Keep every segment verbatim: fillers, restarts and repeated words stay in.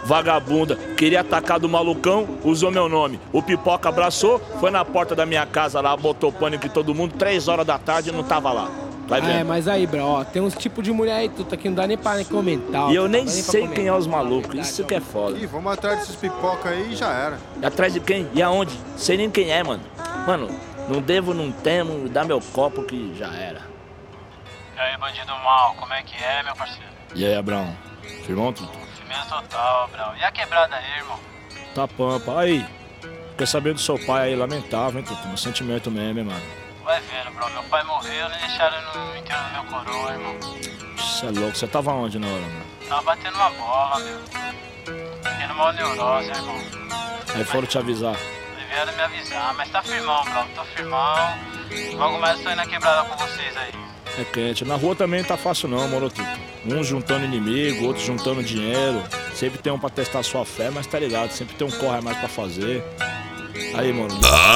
vagabunda. Queria atacar do malucão, usou meu nome. O Pipoca abraçou, foi na porta da minha casa lá, botou pânico em todo mundo, três horas da tarde e não tava lá. Vai vendo. É, mas aí, bro, ó, tem uns tipos de mulher aí, tudo aqui, não dá nem pra nem comentar. Ó, e eu nem sei quem é os malucos, isso que é foda. Ih, vamos atrás desses pipoca aí e já era. E atrás de quem? E aonde? Sei nem quem é, mano. Mano, não devo, não temo, dá meu copo que já era. E aí, bandido mal, como é que é, meu parceiro? E aí, Abrão? Firmão, tudo? Firmeza total, Abrão. E a quebrada aí, irmão? Tá pampa. Aí, quer saber do seu pai aí, lamentável, hein, Tuto? Meu sentimento mesmo, hein, mano. Vai vendo, bro. Meu pai morreu, nem deixaram no enterro do meu coroa, irmão. Você é louco, você tava onde na hora, mano? Tava batendo uma bola, meu. Tendo uma neurose, irmão. Aí foram te avisar. Vieram me avisar, mas tá firmão, bro. Tô firmão. Logo mais eu tô indo na quebrada com vocês aí. É quente. Na rua também não tá fácil não, moro, Tuto. Uns juntando inimigo, outros juntando dinheiro. Sempre tem um pra testar sua fé, mas tá ligado, sempre tem um corre a mais pra fazer. Aí, mano.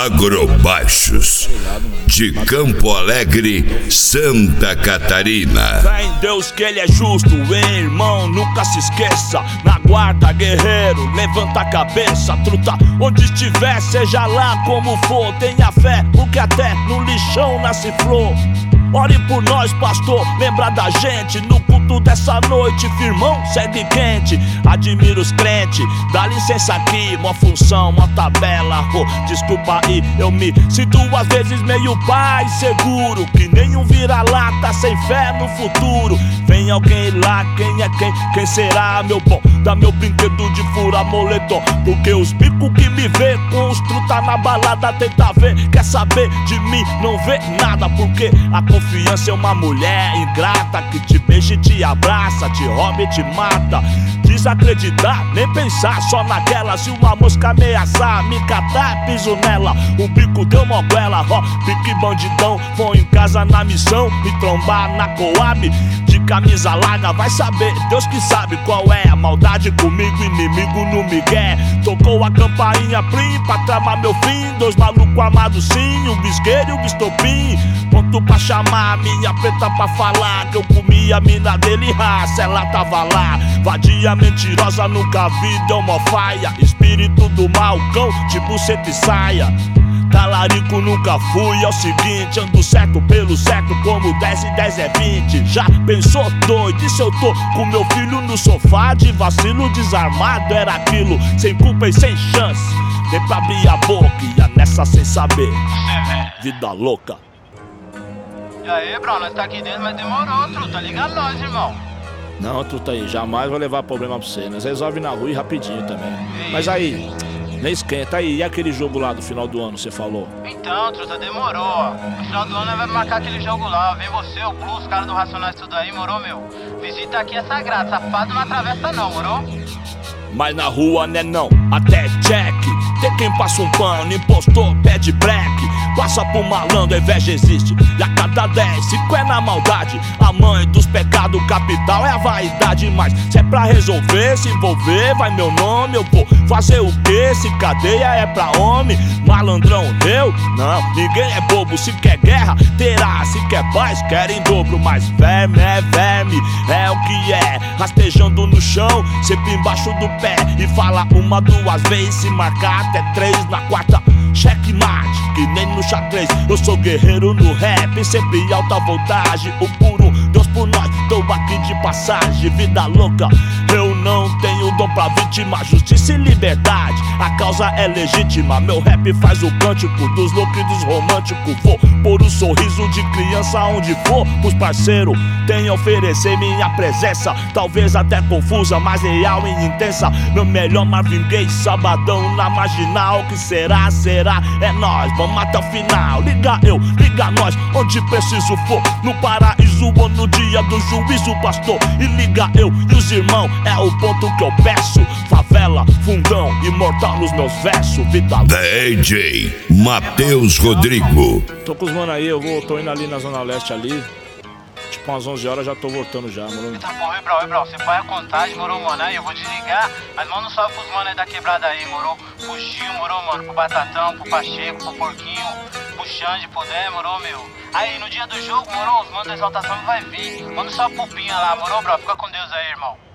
Agrobaixos de Campo Alegre, Santa Catarina. Fé em Deus que ele é justo, hein, irmão, nunca se esqueça. Na guarda, guerreiro, levanta a cabeça, truta. Onde estiver, seja lá como for, tenha fé, porque até no lixão nasce flor. Ore por nós, pastor, lembra da gente. No culto dessa noite, firmão, segue quente. Admiro os crentes, dá licença aqui. Mó função, mó tabela, oh, desculpa aí. Eu me sinto às vezes meio pai seguro, que nem um vira-lata sem fé no futuro. Vem alguém lá, quem é quem? Quem será, meu bom? Dá meu brinquedo de fura moletom, porque os bicos que me vê com os truta na balada tenta ver, quer saber de mim, não vê nada, porque a confiança é uma mulher ingrata que te beija e te abraça, te rouba e te mata. Desacreditar, nem pensar, só naquela. Se uma mosca ameaçar, me catar, piso nela. O bico deu moguela, ó, pique bandidão. Vou em casa na missão, me trombar na Coab. De camisa larga, vai saber, Deus que sabe qual é a maldade comigo, inimigo no migué. Tocou a campainha plim pra tramar meu fim. Dois malucos amados sim, o bisqueiro e o bistopim. Ponto pra chamar minha preta pra falar que eu comi a mina dele, raça, ela tava lá. Vadia mentirosa, nunca vi, deu mó faia. Espírito do mal, cão, tipo seta e saia. Talarico nunca fui, é o seguinte, ando certo pelo certo, como dez e dez é vinte. Já pensou doido, e se eu tô com meu filho no sofá de vacilo desarmado? Era aquilo, sem culpa e sem chance. Nem pra abrir a boca, ia nessa sem saber. Vida louca. E aí, bro, nós tá aqui dentro, mas demorou, truta, liga nós, irmão. Não, truta aí, jamais vou levar problema pra você. Nós resolve na rua e rapidinho também. Mas aí, nem esquenta aí, e aquele jogo lá do final do ano, você falou? Então, truta, demorou, ó. No final do ano nós vamos marcar aquele jogo lá, ó. Vem você, o Blue, os caras do Racionais tudo aí, morou, meu? Visita aqui é sagrado, safado não atravessa não, morou? Mas na rua né não, até check. Tem quem passa um pano, impostor, pede black. Passa por malandro, a inveja existe. E a cada dez, cinco é na maldade. A mãe dos pecados capital é a vaidade. Mas se é pra resolver, se envolver, vai meu nome. Eu vou fazer o quê? Se cadeia é pra homem. Malandrão, eu? Não, ninguém é bobo. Se quer guerra, terá. Se quer paz, quer em dobro. Mas verme é verme, é o que é. Rastejando no chão, sempre embaixo do pé. E fala uma, duas vezes, se marcar até três. Na quarta, checkmate, que nem no xadrez. Eu sou guerreiro no rap, sempre alta voltagem. O por um, Deus por nós, tô aqui de passagem. Vida louca, eu não tenho dom pra vítima. Justiça e liberdade, a causa é legítima. Meu rap faz o cântico dos loucos e dos românticos. Vou pôr o sorriso de criança onde for. Os parceiros têm a oferecer minha presença. Talvez até confusa, mas real e intensa. Meu melhor Marvin Gaye, sabadão na marginal. Que será, será, é nós, vamos até o final. Liga eu, liga nós, onde preciso for. No paraíso ou no dia do juízo, pastor. E liga eu e os irmãos, é o ponto que eu peço. Favela, fundão, imortal nos meus versos. Vida D J Matheus Rodrigo. Tô com os mano aí, eu vou, tô indo ali na Zona Leste ali. Tipo umas onze horas já tô voltando já, mano. Eita porra, bro, bro, você põe a contagem, morou, mano, aí eu vou desligar. Mas manda um salve pros mano aí da quebrada aí, morou. Pro Gil, morou, mano, pro Batatão, pro Pacheco, pro Porquinho, pro Xande, pro Dé, morou, meu. Aí, no dia do jogo, morou, os manos da exaltação vai vir. Manda um salve pro Pinha lá, morou, bro, fica com Deus aí, irmão.